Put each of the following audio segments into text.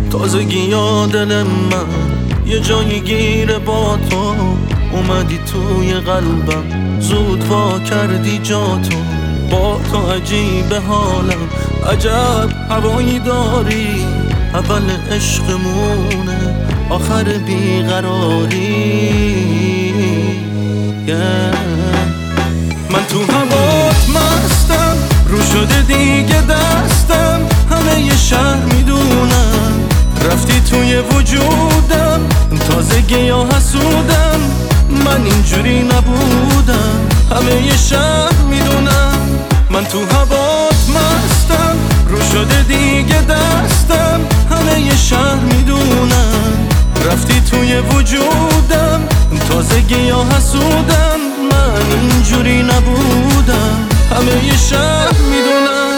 تازگی ها دل من یه جایی گیره با تو، اومدی توی قلبم زود وا کردی جاتو. با تو عجیب حالم، عجب هوایی داری، اول عشقمونه آخر بیقراری. من تو هوات مستم، رو شده دیگه دستم، همه یه شهر میدونم رفتی توی وجودم. تازگی یا حسودم، من اینجوری نبودم، همه یه شهر میدونم. من تو هوات مستم، رو شده دیگه دستم، همه یه شهر میدونم رفتی توی وجودم. تازگی یا حسودم، من اینجوری نبودم، همه یه شهر میدونم.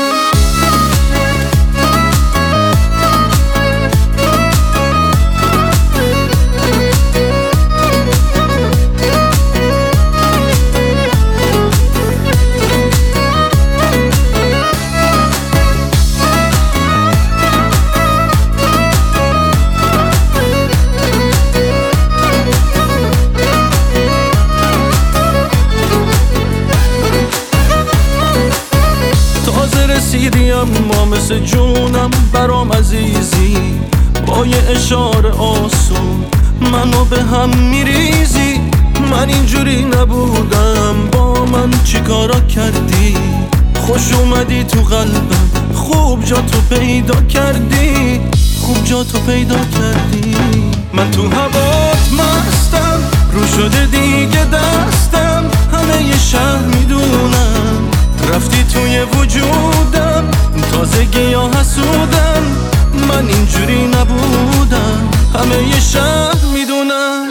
رسیدی اما مثل جونم برام عزیزی، با یه اشاره آسون منو به هم میریزی. من اینجوری نبودم، با من چی کارا کردی؟ خوش اومدی تو قلبم، خوب جا تو پیدا کردی، خوب جا تو پیدا کردی. من تو هوات مستم، رو شده دیگه دستم، همه یه شهر میدونم رفتی توی وجودم. تازگی یا حسودم، من اینجوری نبودم، همه یه شهر میدونم.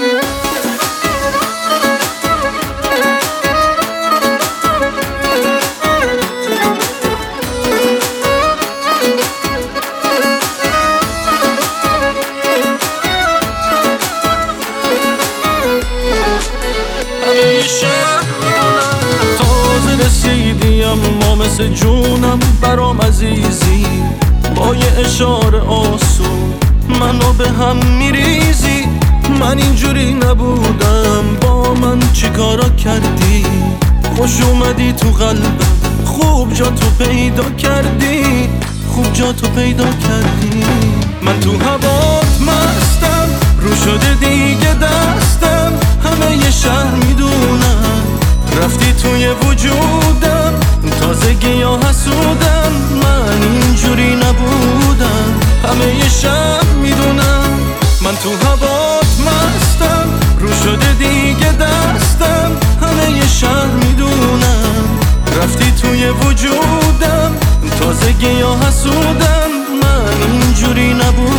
همه یه شهر میدونم. تازه رسیدی اما مثل جونم برام عزیزی، با یه اشاره آسون منو به هم میریزی. من اینجوری نبودم، با من چی کارا کردی؟ خوش اومدی تو قلبم، خوب جا تو پیدا کردی، خوب جا تو پیدا کردی. من تو هوات مستم، رو شده دیگه دستم، همه یه شهر میدونم رفتی توی وجودم. تازگی یا حسودم، من اینجوری نبودم، همه یه شهر میدونم. من تو هوات مستم، رو شده دیگه دستم، همه یه شهر میدونم رفتی توی وجودم. تازگی یا حسودم، من اینجوری نبودم.